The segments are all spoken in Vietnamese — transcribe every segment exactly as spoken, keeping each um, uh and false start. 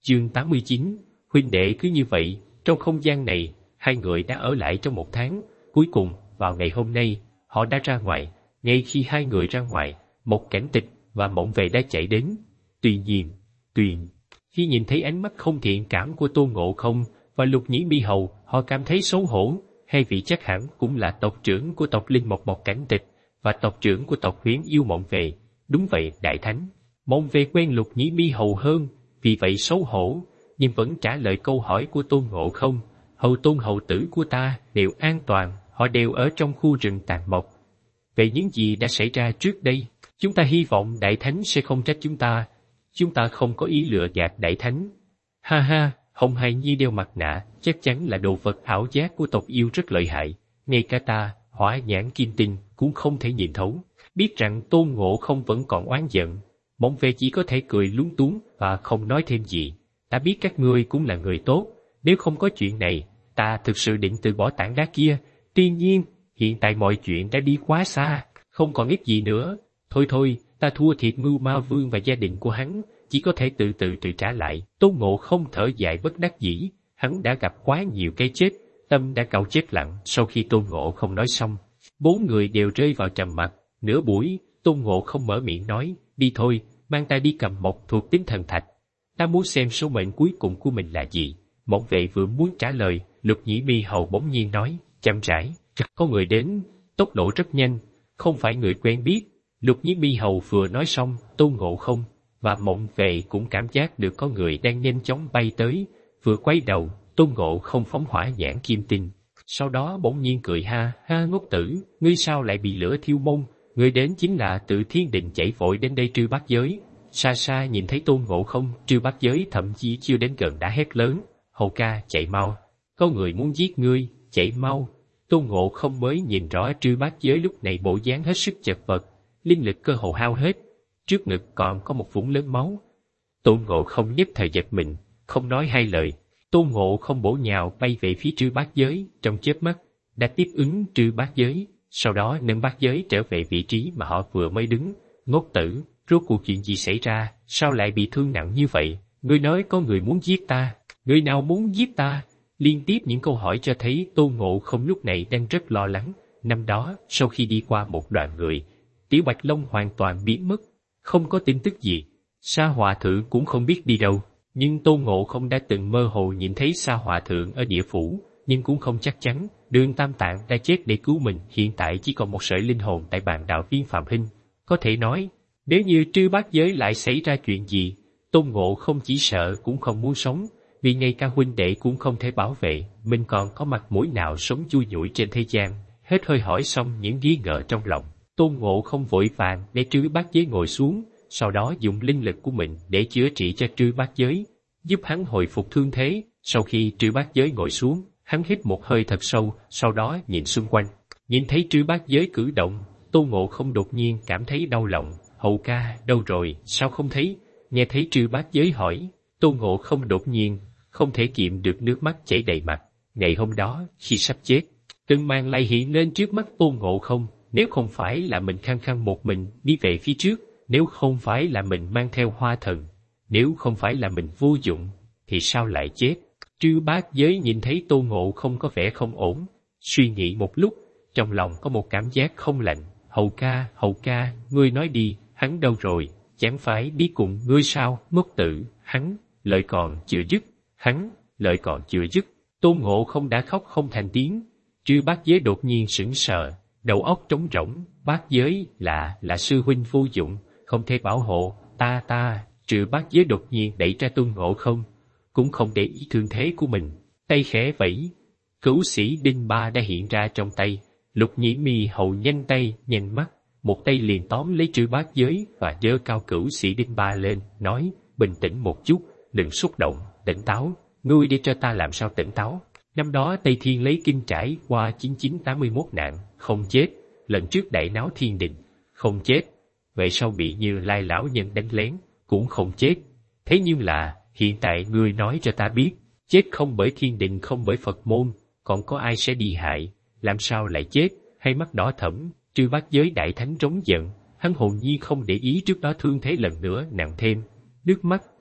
Chương tám mươi chín, huynh đệ cứ như vậy, trong không gian này, hai người đã ở lại trong một tháng. Cuối cùng, vào ngày hôm nay, họ đã ra ngoài. Ngay khi hai người ra ngoài, một cảnh tịch và mộng về đã chạy đến. Tuy nhiên, tuyền, khi nhìn thấy ánh mắt không thiện cảm của Tôn Ngộ Không và Lục Nhĩ Mi Hầu, họ cảm thấy xấu hổ. Hai vị chắc hẳn cũng là tộc trưởng của tộc Linh Mộc Mộc Cảnh Tịch và tộc trưởng của tộc Huyễn Yêu Mộng Về. Đúng vậy, Đại Thánh. Mộng Về quen Lục Nhĩ Mi Hầu hơn, vì vậy xấu hổ, nhưng vẫn trả lời câu hỏi của Tôn Ngộ Không. Hầu tôn hầu tử của ta đều an toàn, họ đều ở trong khu rừng tàn mộc. Về những gì đã xảy ra trước đây, chúng ta hy vọng Đại Thánh sẽ không trách chúng ta. Chúng ta không có ý lừa gạt Đại Thánh. Ha ha, Hồng Hài Nhi đeo mặt nạ, chắc chắn là đồ vật ảo giác của tộc yêu rất lợi hại. Ngay cả ta, Hỏa Nhãn Kim Tinh, cũng không thể nhìn thấu. Biết rằng Tôn Ngộ Không vẫn còn oán giận, Mộng Về chỉ có thể cười lúng túng và không nói thêm gì. Ta biết các ngươi cũng là người tốt, nếu không có chuyện này, ta thực sự định từ bỏ tảng đá kia. Tuy nhiên, hiện tại mọi chuyện đã đi quá xa, không còn ít gì nữa. Thôi thôi, ta thua thiệt Ngưu Ma Vương và gia đình của hắn, chỉ có thể từ từ tự trả lại. Tôn Ngộ Không thở dài bất đắc dĩ, hắn đã gặp quá nhiều cái chết, tâm đã cau chết lặng. Sau khi Tôn Ngộ Không nói xong, bốn người đều rơi vào trầm mặc. Nửa buổi, Tôn Ngộ Không mở miệng nói, đi thôi, mang ta đi cầm một thuộc tính thần thạch. Ta muốn xem số mệnh cuối cùng của mình là gì. Mộng Vệ vừa muốn trả lời, Lục Nhĩ Mi Hầu bỗng nhiên nói, chậm rãi, có người đến, tốc độ rất nhanh, không phải người quen biết. Lục Nhĩ Mi Hầu vừa nói xong, Tôn Ngộ Không và Mộng Vệ cũng cảm giác được có người đang nhanh chóng bay tới. Vừa quay đầu, Tôn Ngộ Không phóng Hỏa Nhãn Kim Tinh, sau đó bỗng nhiên cười ha ha, ngốc tử, ngươi sao lại bị lửa thiêu mông? Người đến chính là Tự Thiên Định chạy vội đến đây Trư Bát Giới. Xa xa nhìn thấy Tôn Ngộ Không, Trư Bát Giới thậm chí chưa đến gần đã hét lớn, hầu ca, chạy mau, có người muốn giết ngươi, chạy mau. Tôn Ngộ Không mới nhìn rõ Trư Bát Giới lúc này bộ dáng hết sức chật vật, linh lực cơ hồ hao hết, trước ngực còn có một vũng lớn máu. Tôn Ngộ Không nhất thời giật mình, không nói hai lời. Tôn Ngộ Không bổ nhào bay về phía Trư Bát Giới, trong chớp mắt đã tiếp ứng Trư Bát Giới, sau đó nâng bát giới trở về vị trí mà họ vừa mới đứng. Ngốc tử, rốt cuộc chuyện gì xảy ra, sao lại bị thương nặng như vậy? Ngươi nói có người muốn giết ta, người nào muốn giết ta? Liên tiếp những câu hỏi cho thấy Tôn Ngộ Không lúc này đang rất lo lắng. Năm đó, sau khi đi qua một đoàn người, Tiểu Bạch Long hoàn toàn biến mất, không có tin tức gì. Sa Hòa Thượng cũng không biết đi đâu, nhưng Tôn Ngộ Không đã từng mơ hồ nhìn thấy Sa Hòa Thượng ở địa phủ, nhưng cũng không chắc chắn. Đường Tam Tạng đã chết để cứu mình, hiện tại chỉ còn một sợi linh hồn tại bàn đạo viên Phạm Hinh. Có thể nói, nếu như Trư Bát Giới lại xảy ra chuyện gì, Tôn Ngộ Không chỉ sợ cũng không muốn sống, vì ngay cả huynh đệ cũng không thể bảo vệ, mình còn có mặt mũi nào sống chui nhủi trên thế gian. Hết hơi hỏi xong những nghi ngờ trong lòng, Tôn Ngộ Không vội vàng để Trư Bát Giới ngồi xuống, sau đó dùng linh lực của mình để chữa trị cho Trư Bát Giới, giúp hắn hồi phục thương thế. Sau khi Trư Bát Giới ngồi xuống, hắn hít một hơi thật sâu, sau đó nhìn xung quanh, nhìn thấy Trư Bát Giới cử động, Tôn Ngộ Không đột nhiên cảm thấy đau lòng. Hầu ca, đâu rồi, sao không thấy? Nghe thấy Trư Bát Giới hỏi, Tôn Ngộ Không đột nhiên không thể kiệm được nước mắt chảy đầy mặt. Ngày hôm đó, khi sắp chết, từng màn lại hiện lên trước mắt Tôn Ngộ Không. Nếu không phải là mình khăng khăng một mình đi về phía trước, nếu không phải là mình mang theo Hoa Thần, nếu không phải là mình vô dụng, thì sao lại chết? Trư Bát Giới nhìn thấy Tôn Ngộ Không có vẻ không ổn, suy nghĩ một lúc, trong lòng có một cảm giác không lạnh. Hầu ca, hầu ca, ngươi nói đi, hắn đâu rồi? Chẳng phải đi cùng ngươi sao? Ngốc tử, hắn, lời còn chưa dứt, hắn, lời còn chưa dứt, Tôn Ngộ Không đã khóc không thành tiếng. Trư Bát Giới đột nhiên sững sờ, đầu óc trống rỗng. Bát Giới là, là sư huynh vô dụng, không thể bảo hộ, ta ta. Trư Bát Giới đột nhiên đẩy ra Tôn Ngộ Không, cũng không để ý thương thế của mình, tay khẽ vẫy, cửu sĩ đinh ba đã hiện ra trong tay. Lục Nhĩ Mi Hầu nhanh tay nhanh mắt, một tay liền tóm lấy Trư Bát Giới và giơ cao cửu sĩ đinh ba lên, nói, bình tĩnh một chút, đừng xúc động, tỉnh táo. Ngươi để cho ta làm sao tỉnh táo? Năm đó Tây Thiên lấy kinh trải qua chín chín tám mươi mốt nạn, không chết. Lần trước đại náo thiên đình, không chết. Vậy sau bị Như Lai lão nhân đánh lén, cũng không chết. Thế nhưng là, hiện tại ngươi nói cho ta biết, chết không bởi thiên đình, không bởi Phật môn, còn có ai sẽ đi hại? Làm sao lại chết? Hay mắt đỏ thẫm? Trư Bát Giới đại thánh trống giận, hắn hồn nhiên không để ý trước đó thương thế lần nữa nặng thêm, nước mắt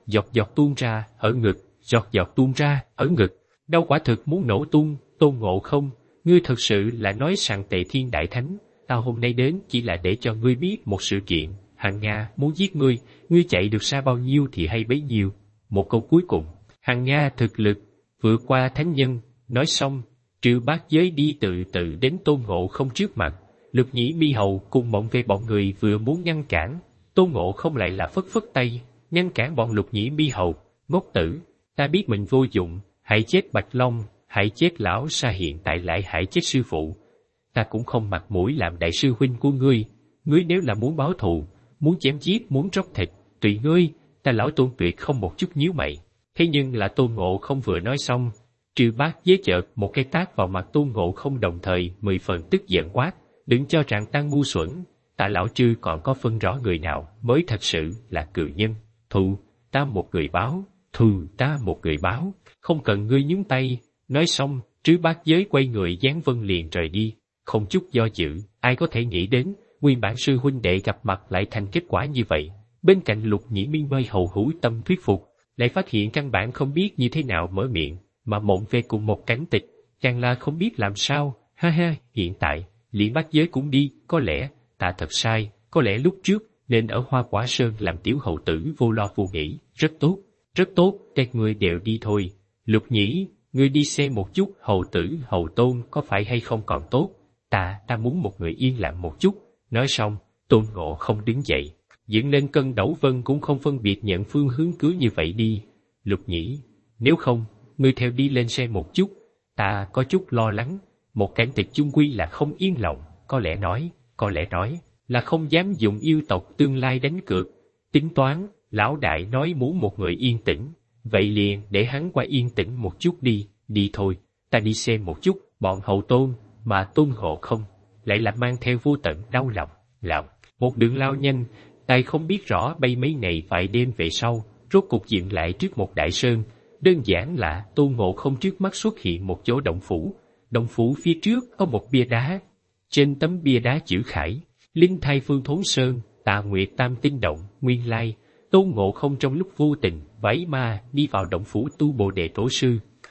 giọt giọt tuôn ra ở ngực, giọt giọt tuôn ra ở ngực. Đau quả thực muốn nổ tung. Tôn Ngộ Không, ngươi thật sự là nói sằng Tề Thiên Đại Thánh, tao hôm nay đến chỉ là để cho ngươi biết một sự kiện. Hằng Nga muốn giết ngươi, ngươi chạy được xa bao nhiêu thì hay bấy nhiêu. Một câu cuối cùng, Hằng Nga thực lực vượt qua thánh nhân. Nói xong, Trừ Bát Giới đi từ từ đến Tôn Ngộ Không trước mặt. Lục Nhĩ Mi Hầu cùng Mộng Về bọn người vừa muốn ngăn cản, Tôn Ngộ Không lại là phất phất tay, ngăn cản bọn Lục Nhĩ Mi Hầu. Ngốc tử, ta biết mình vô dụng, hãy chết Bạch Long, hãy chết lão Sa, hiện tại lại hãy chết sư phụ. Ta cũng không mặt mũi làm đại sư huynh của ngươi. Ngươi nếu là muốn báo thù, muốn chém giết, muốn róc thịt, tùy ngươi. Ta lão Tôn tuyệt không một chút nhíu mày. Thế nhưng là Tôn Ngộ Không vừa nói xong, Trừ Bát Giới chợt một cái tát vào mặt Tôn Ngộ Không, đồng thời mười phần tức giận quát: đừng cho rằng ta ngu xuẩn, ta lão Trư còn có phân rõ người nào mới thật sự là cự nhân. Thù ta một người báo, thù ta một người báo, không cần ngươi nhúng tay. Nói xong, Trừ Bát Giới quay người giáng vân liền rời đi, không chút do dự. Ai có thể nghĩ đến nguyên bản sư huynh đệ gặp mặt lại thành kết quả như vậy. Bên cạnh Lục Nhĩ Mi Mây hầu hữu tâm thuyết phục, lại phát hiện căn bản không biết như thế nào mở miệng, mà Mộng Về cùng một cảnh tịch càng là không biết làm sao. Ha ha, hiện tại liền Bát Giới cũng đi, có lẽ ta thật sai, có lẽ lúc trước nên ở Hoa Quả Sơn làm tiểu hầu tử vô lo vô nghĩ. Rất tốt, rất tốt, các ngươi đều đi thôi. Lục Nhĩ, ngươi đi xem một chút hầu tử hầu Tôn có phải hay không còn tốt. Ta, ta muốn một người yên lặng một chút. Nói xong, Tôn Ngộ Không đứng dậy, dựng lên cân đấu vân cũng không phân biệt nhận phương hướng, cứ như vậy đi. Lục Nhĩ, nếu không, ngươi theo đi lên xe một chút, ta có chút lo lắng. Một cảnh tịch chung quy là không yên lòng, có lẽ nói, có lẽ nói là không dám dùng yêu tộc tương lai đánh cược. Tính toán, lão đại nói muốn một người yên tĩnh, vậy liền để hắn qua yên tĩnh một chút đi. Đi thôi, ta đi xem một chút bọn hầu Tôn. Mà Tôn Ngộ Không lại là mang theo vô tận đau lòng. Lòng một đường lao nhanh, tay không biết rõ bay mấy ngày vài đêm về sau, rốt cục dừng lại trước một đại sơn. Đơn giản là Tôn Ngộ Không trước mắt xuất hiện một chỗ động phủ. Động phủ phía trước có một bia đá, trên tấm bia đá chữ khải: Linh Thai Phương Thốn Sơn, Tà Nguyệt Tam Tinh Động. Nguyên lai Tôn Ngộ Không trong lúc vô tình váy ma đi vào động phủ tu Bồ Đề Tổ Sư.